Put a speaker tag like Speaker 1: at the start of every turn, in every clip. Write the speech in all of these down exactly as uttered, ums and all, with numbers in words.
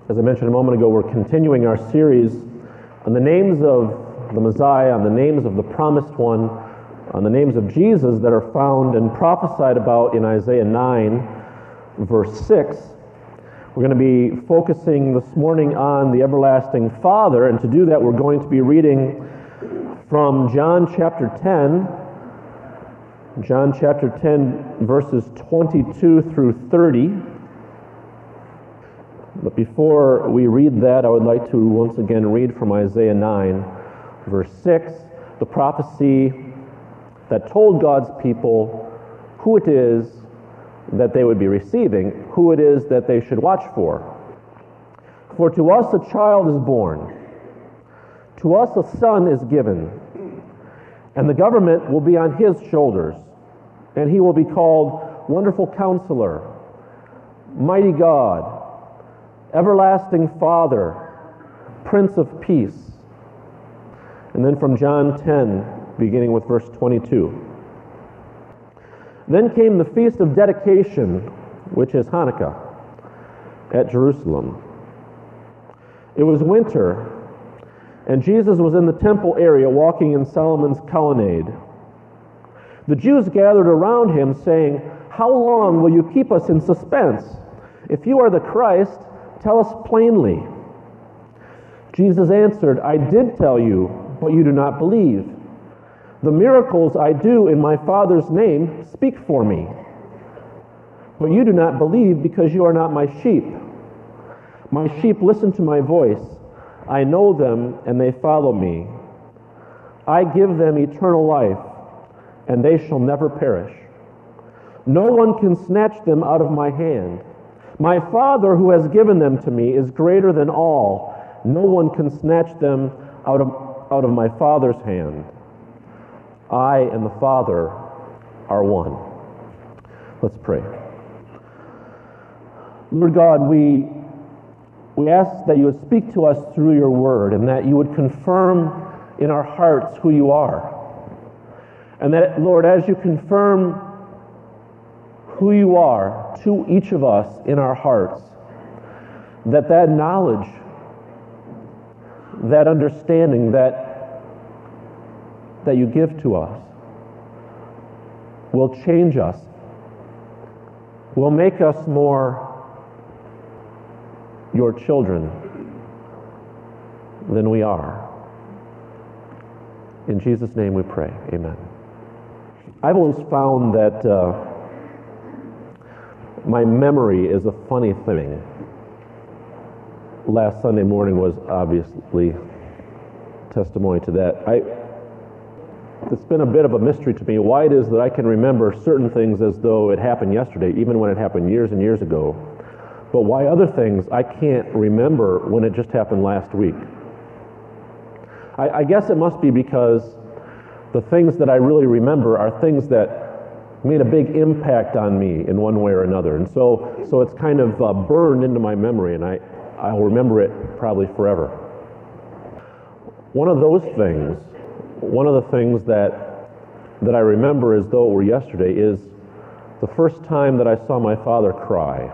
Speaker 1: As I mentioned a moment ago, we're continuing our series on the names of the Messiah, on the names of the Promised One, on the names of Jesus that are found and prophesied about in Isaiah nine, verse six. We're going to be focusing this morning on the everlasting Father, and to do that we're going to be reading from John chapter ten, John chapter ten, verses twenty-two through thirty. But before we read that, I would like to once again read from Isaiah nine, verse six, the prophecy that told God's people who it is that they would be receiving, who it is that they should watch for. For to us a child is born, to us a son is given, and the government will be on his shoulders, and he will be called Wonderful Counselor, Mighty God, Everlasting Father, Prince of Peace. And then from John ten, beginning with verse twenty-two. Then came the Feast of Dedication, which is Hanukkah, at Jerusalem. It was winter, and Jesus was in the temple area walking in Solomon's colonnade. The Jews gathered around him, saying, "How long will you keep us in suspense? If you are the Christ, tell us plainly." Jesus answered, "I did tell you, but you do not believe. The miracles I do in my Father's name speak for me. But you do not believe because you are not my sheep. My sheep listen to my voice. I know them and they follow me. I give them eternal life, and they shall never perish. No one can snatch them out of my hand. My Father who has given them to me is greater than all. No one can snatch them out of, out of my Father's hand. I and the Father are one." Let's pray. Lord God, we, we ask that you would speak to us through your word, and that you would confirm in our hearts who you are. And that, Lord, as you confirm who you are to each of us in our hearts, that that knowledge, that understanding that that you give to us will change us, will make us more your children than we are. In Jesus' name we pray. Amen. I've always found that uh, my memory is a funny thing. Last Sunday morning was obviously testimony to that. I, it's been a bit of a mystery to me why it is that I can remember certain things as though it happened yesterday, even when it happened years and years ago, but why other things I can't remember when it just happened last week. I, I guess it must be because the things that I really remember are things that made a big impact on me in one way or another, and so so it's kind of uh, burned into my memory, and I, I'll remember it probably forever. One of those things, one of the things that that I remember as though it were yesterday is the first time that I saw my father cry.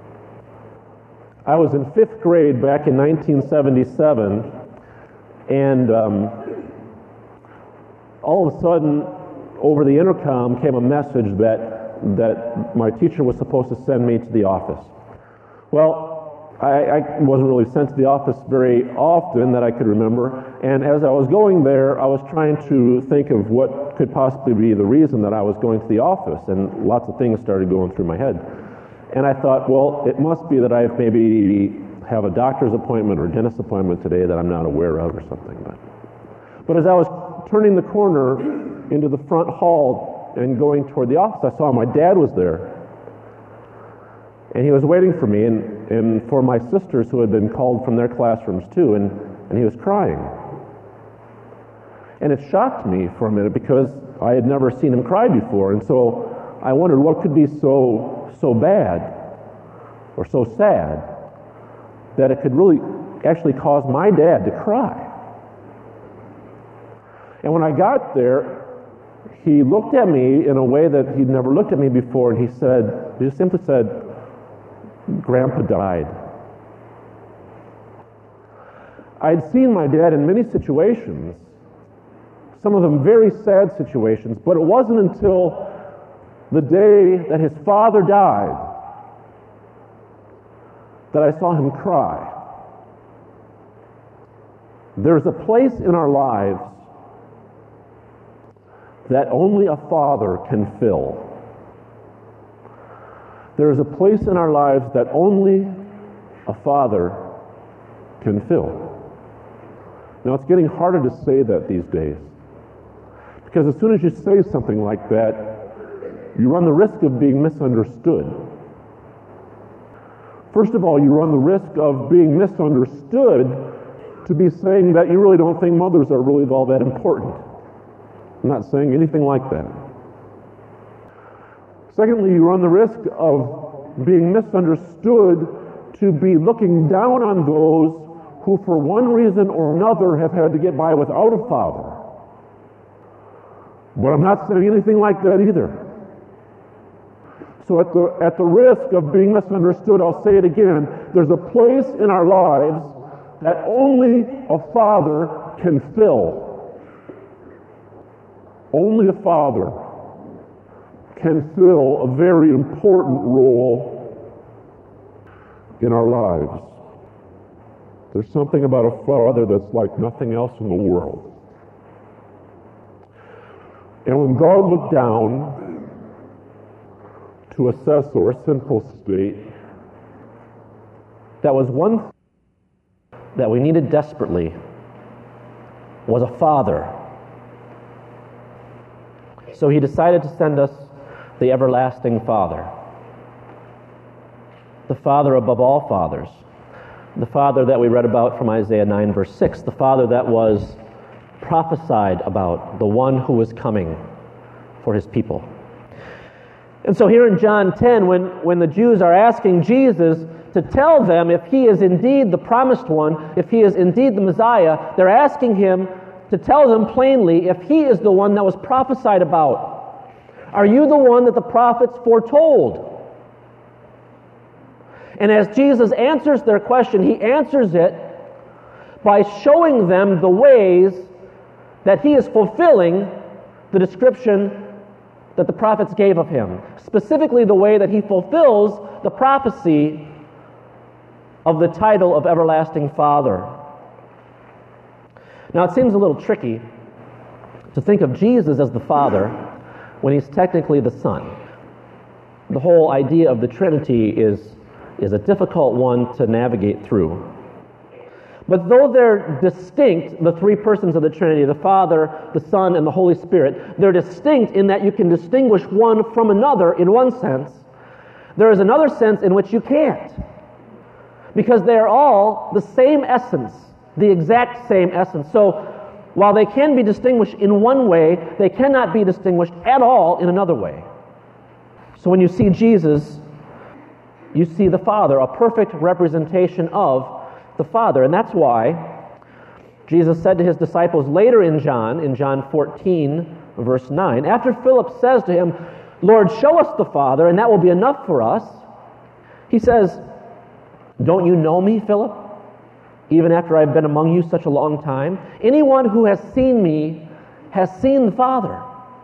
Speaker 1: I was in fifth grade back in nineteen seventy-seven, and um, all of a sudden, over the intercom came a message that that my teacher was supposed to send me to the office. Well, I, I wasn't really sent to the office very often that I could remember, and as I was going there, I was trying to think of what could possibly be the reason that I was going to the office, and lots of things started going through my head. And I thought, well, it must be that I maybe have a doctor's appointment or dentist appointment today that I'm not aware of or something. But, but as I was turning the corner into the front hall and going toward the office, I saw my dad was there. And he was waiting for me and, and for my sisters who had been called from their classrooms too, and, and he was crying. And it shocked me for a minute because I had never seen him cry before, and so I wondered what could be so so bad or so sad that it could really actually cause my dad to cry. And when I got there, he looked at me in a way that he'd never looked at me before, and he said, he just simply said, "Grandpa died." I'd seen my dad in many situations, some of them very sad situations, but it wasn't until the day that his father died that I saw him cry. There's a place in our lives that only a father can fill. There is a place in our lives that only a father can fill. Now, it's getting harder to say that these days, because as soon as you say something like that, you run the risk of being misunderstood. First of all, you run the risk of being misunderstood to be saying that you really don't think mothers are really all that important. I'm not saying anything like that. Secondly, you run the risk of being misunderstood to be looking down on those who for one reason or another have had to get by without a father. But I'm not saying anything like that either. So at the, at the risk of being misunderstood, I'll say it again. There's a place in our lives that only a father can fill. Only a father can fill a very important role in our lives. There's something about a father that's like nothing else in the world. And when God looked down to assess our sinful state, that was one thing that we needed desperately, was a father. So he decided to send us the everlasting Father, the Father above all fathers, the Father that we read about from Isaiah nine verse six, the Father that was prophesied about, the one who was coming for his people. And so here in John ten, when, when the Jews are asking Jesus to tell them if he is indeed the promised one, if he is indeed the Messiah, they're asking him to tell them plainly if he is the one that was prophesied about. Are you the one that the prophets foretold? And as Jesus answers their question, he answers it by showing them the ways that he is fulfilling the description that the prophets gave of him. Specifically, the way that he fulfills the prophecy of the title of Everlasting Father. Now, it seems a little tricky to think of Jesus as the Father when he's technically the Son. The whole idea of the Trinity is, is a difficult one to navigate through. But though they're distinct, the three persons of the Trinity, the Father, the Son, and the Holy Spirit, they're distinct in that you can distinguish one from another in one sense. There is another sense in which you can't. Because they are all the same essence, the exact same essence. So while they can be distinguished in one way, they cannot be distinguished at all in another way. So when you see Jesus, you see the Father, a perfect representation of the Father. And that's why Jesus said to his disciples later in John, in John fourteen, verse nine, after Philip says to him, Lord, show us the Father, and that will be enough for us, he says, don't you know me, Philip, even after I've been among you such a long time? Anyone who has seen me has seen the Father.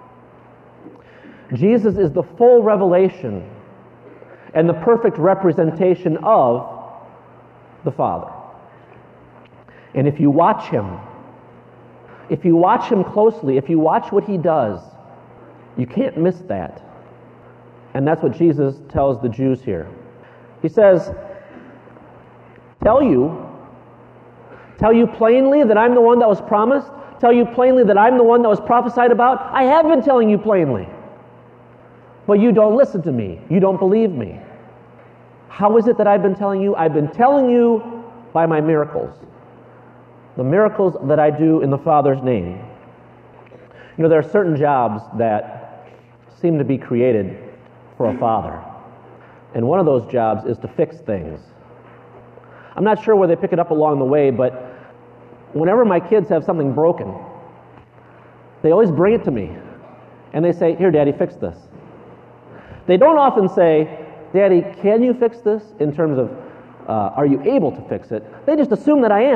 Speaker 1: Jesus is the full revelation and the perfect representation of the Father. And if you watch him, if you watch him closely, if you watch what he does, you can't miss that. And that's what Jesus tells the Jews here. He says, tell you, tell you plainly that I'm the one that was promised, tell you plainly that I'm the one that was prophesied about. I have been telling you plainly. But you don't listen to me. You don't believe me. How is it that I've been telling you? I've been telling you by my miracles. The miracles that I do in the Father's name. You know, there are certain jobs that seem to be created for a father. And one of those jobs is to fix things. I'm not sure where they pick it up along the way, but whenever my kids have something broken, they always bring it to me. And they say, here, Daddy, fix this. They don't often say, Daddy, can you fix this? In terms of, uh, are you able to fix it? They just assume that I am.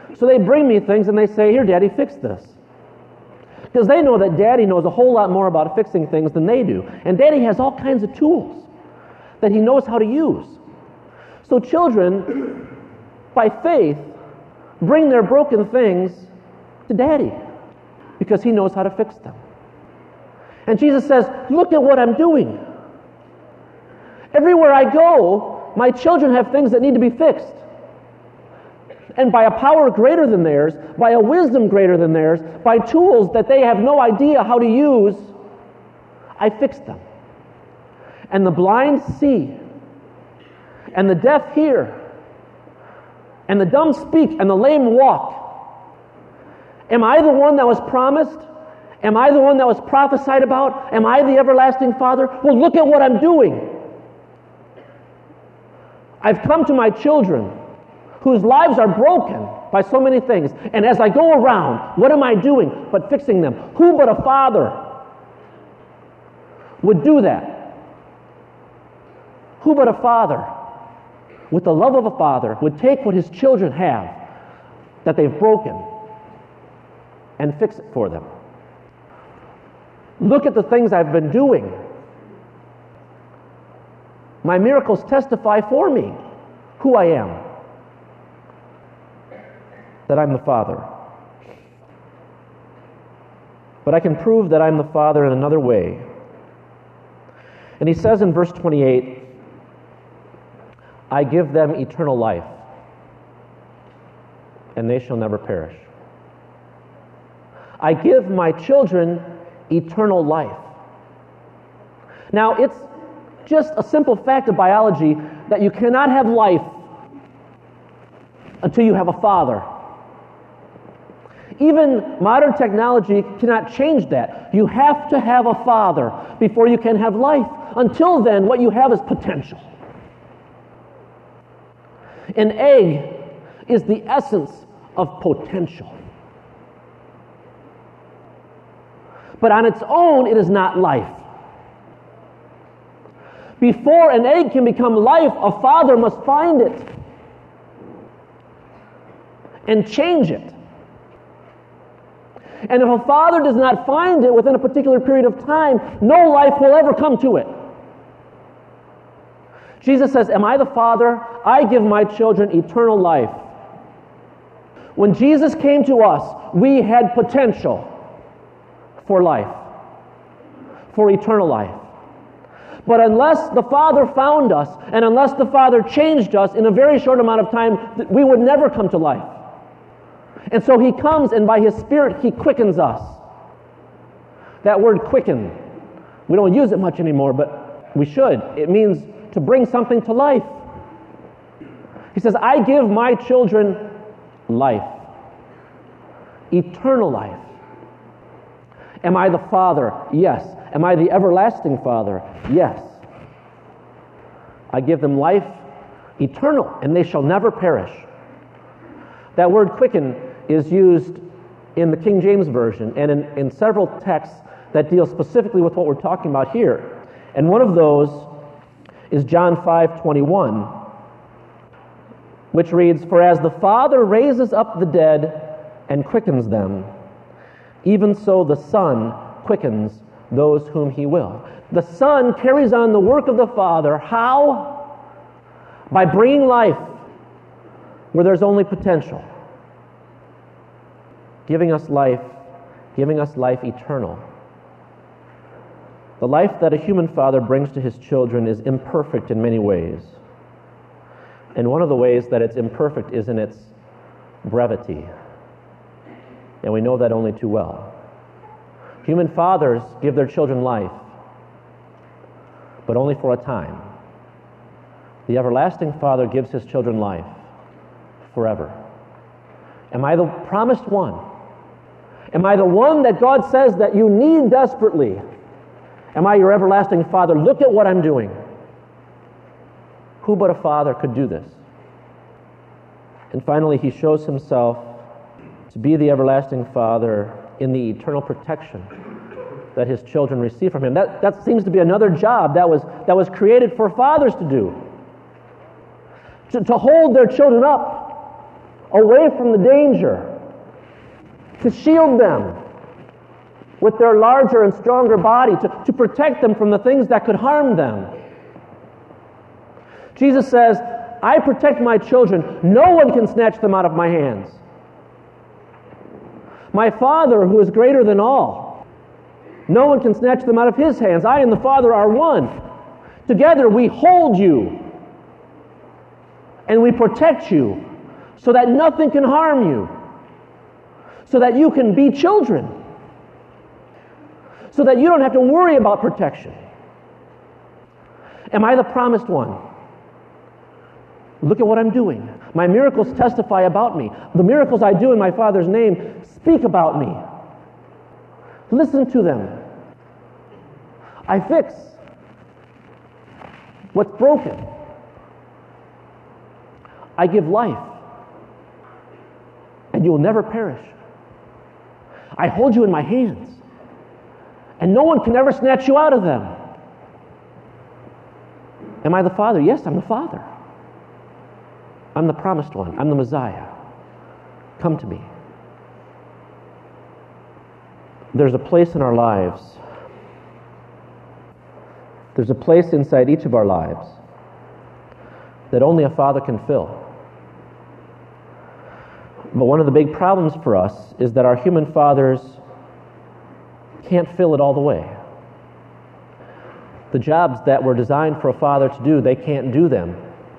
Speaker 1: So they bring me things and they say, here, Daddy, fix this. Because they know that Daddy knows a whole lot more about fixing things than they do. And Daddy has all kinds of tools that he knows how to use. So children, by faith, bring their broken things to Daddy because he knows how to fix them. And Jesus says, look at what I'm doing. Everywhere I go, my children have things that need to be fixed. And by a power greater than theirs, by a wisdom greater than theirs, by tools that they have no idea how to use, I fix them. And the blind see, and the deaf hear, and the dumb speak, and the lame walk. Am I the one that was promised? Am I the one that was prophesied about? Am I the everlasting Father? Well, look at what I'm doing. I've come to my children whose lives are broken by so many things. And as I go around, what am I doing but fixing them? Who but a father would do that? Who but a father, with the love of a father, would take what his children have that they've broken and fix it for them? Look at the things I've been doing. My miracles testify for me who I am. That I'm the Father. But I can prove that I'm the Father in another way. And he says in verse twenty-eight, I give them eternal life, and they shall never perish. I give my children eternal life. Now, it's just a simple fact of biology that you cannot have life until you have a father. Even modern technology cannot change that. You have to have a father before you can have life. Until then, what you have is potential. An egg is the essence of potential. But on its own, it is not life. Before an egg can become life, a father must find it and change it. And if a father does not find it within a particular period of time, no life will ever come to it. Jesus says, am I the Father? I give my children eternal life. When Jesus came to us, we had potential for life, for eternal life. But unless the Father found us, and unless the Father changed us in a very short amount of time, we would never come to life. And so he comes, and by his Spirit, he quickens us. That word quicken, we don't use it much anymore, but we should. It means to bring something to life. He says, I give my children life, eternal life. Am I the Father? Yes. Am I the everlasting Father? Yes. I give them life eternal, and they shall never perish. That word quicken is used in the King James Version and in, in several texts that deal specifically with what we're talking about here. And one of those is John five twenty-one, which reads, For as the Father raises up the dead and quickens them, even so the Son quickens those whom he will. The Son carries on the work of the Father. How? By bringing life where there's only potential. Giving us life, giving us life eternal. The life that a human father brings to his children is imperfect in many ways. And one of the ways that it's imperfect is in its brevity. And we know that only too well. Human fathers give their children life, but only for a time. The everlasting Father gives his children life forever. Am I the promised one? Am I the one that God says that you need desperately? Am I your everlasting Father? Look at what I'm doing. Who but a father could do this? And finally, he shows himself to be the everlasting Father in the eternal protection that his children receive from him. That, that seems to be another job that was, that was created for fathers to do. To, to hold their children up away from the danger, to shield them with their larger and stronger body, to, to protect them from the things that could harm them. Jesus says, I protect my children. No one can snatch them out of my hands. My Father, who is greater than all, no one can snatch them out of his hands. I and the Father are one. Together we hold you and we protect you so that nothing can harm you, so that you can be children, so that you don't have to worry about protection. Am I the promised one? Look at what I'm doing. My miracles testify about me. The miracles I do in my Father's name speak about me. Listen to them. I fix what's broken. I give life, and you will never perish. I hold you in my hands, and no one can ever snatch you out of them. Am I the Father? Yes, I'm the Father. I'm the promised one. I'm the Messiah. Come to me. There's a place in our lives. There's a place inside each of our lives that only a father can fill. But one of the big problems for us is that our human fathers can't fill it all the way. The jobs that were designed for a father to do, they can't do them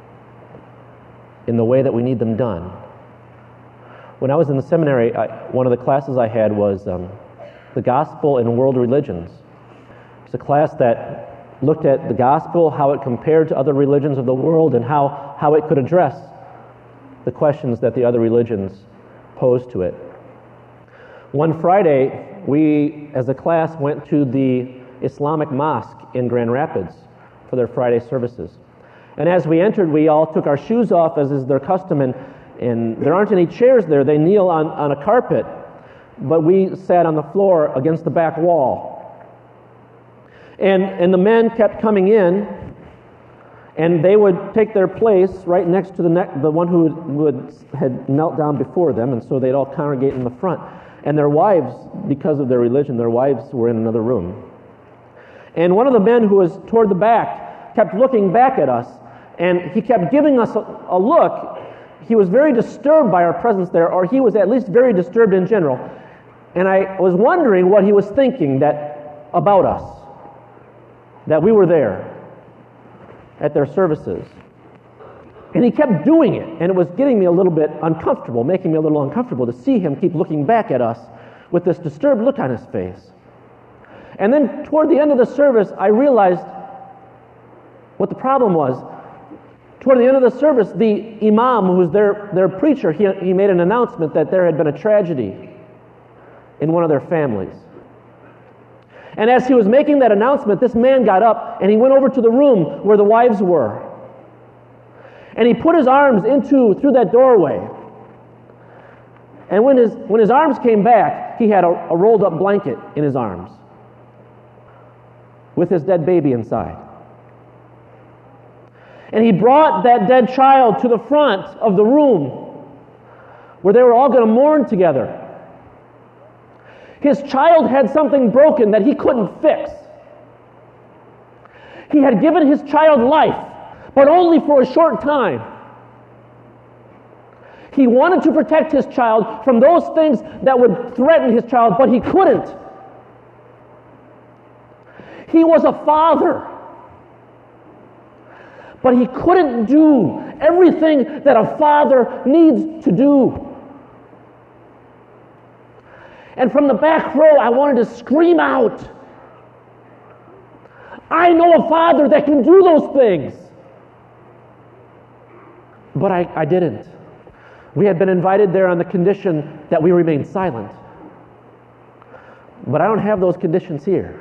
Speaker 1: in the way that we need them done. When I was in the seminary, I, one of the classes I had was um, the Gospel and World Religions. It's a class that looked at the Gospel, how it compared to other religions of the world, and how, how it could address the questions that the other religions posed to it. One Friday, we, as a class, went to the Islamic Mosque in Grand Rapids for their Friday services. And as we entered, we all took our shoes off, as is their custom, and, and there aren't any chairs there. They kneel on, on a carpet, but we sat on the floor against the back wall. And, and the men kept coming in, and they would take their place right next to the ne- the one who would, had knelt down before them, and so they'd all congregate in the front. And their wives, because of their religion, their wives were in another room. And one of the men who was toward the back kept looking back at us, and he kept giving us a, a look. He was very disturbed by our presence there, or he was at least very disturbed in general. And I was wondering what he was thinking that about us, that we were there at their services. And he kept doing it, and it was getting me a little bit uncomfortable, making me a little uncomfortable to see him keep looking back at us with this disturbed look on his face. And then toward the end of the service, I realized what the problem was. Toward the end of the service, the imam, who was their, their preacher, he, he made an announcement that there had been a tragedy in one of their families. And as he was making that announcement, this man got up and he went over to the room where the wives were. And he put his arms into through that doorway. And when his when his arms came back, he had a, a rolled up blanket in his arms with his dead baby inside. And he brought that dead child to the front of the room where they were all going to mourn together. His child had something broken that he couldn't fix. He had given his child life, but only for a short time. He wanted to protect his child from those things that would threaten his child, but he couldn't. He was a father, but he couldn't do everything that a father needs to do. And from the back row, I wanted to scream out, I know a father that can do those things. But I, I didn't. We had been invited there on the condition that we remain silent. But I don't have those conditions here.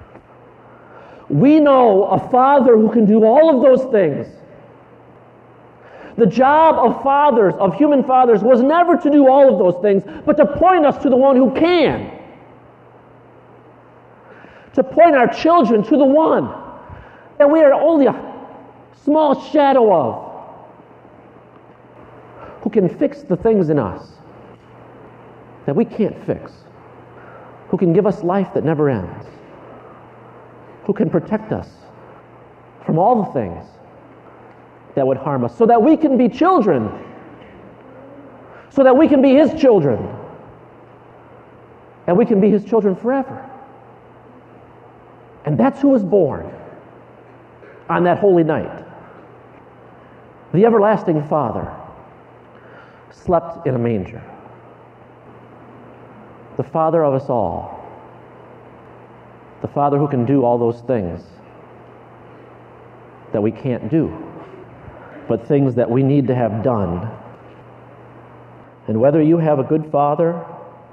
Speaker 1: We know a father who can do all of those things. The job of fathers, of human fathers, was never to do all of those things, but to point us to the one who can. To point our children to the one that we are only a small shadow of. who can fix the things in us that we can't fix, who can give us life that never ends, who can protect us from all the things that would harm us, so that we can be children, so that we can be His children, and we can be His children forever. And that's who was born on that holy night. The everlasting Father slept in a manger. The Father of us all. The Father who can do all those things that we can't do, but things that we need to have done. And whether you have a good father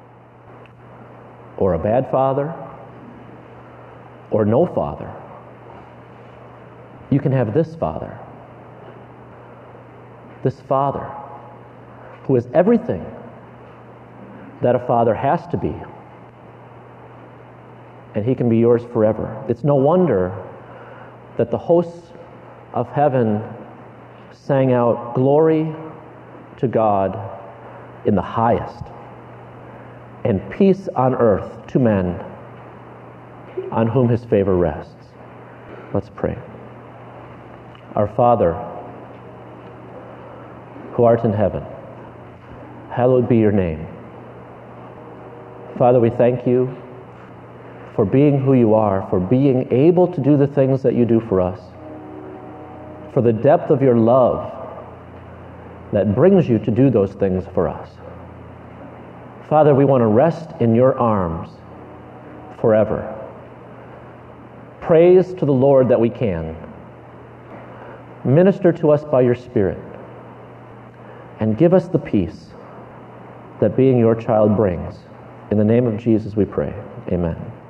Speaker 1: or a bad father or no father, you can have this Father. This Father who is everything that a father has to be. And He can be yours forever. It's no wonder that the hosts of heaven sang out, "Glory to God in the highest, and peace on earth to men on whom His favor rests." Let's pray. Our Father, who art in heaven, hallowed be your name. Father, we thank you for being who you are, for being able to do the things that you do for us, for the depth of your love that brings you to do those things for us. Father, we want to rest in your arms forever. Praise to the Lord that we can. Minister to us by your Spirit, and give us the peace that being your child brings. In the name of Jesus we pray. Amen.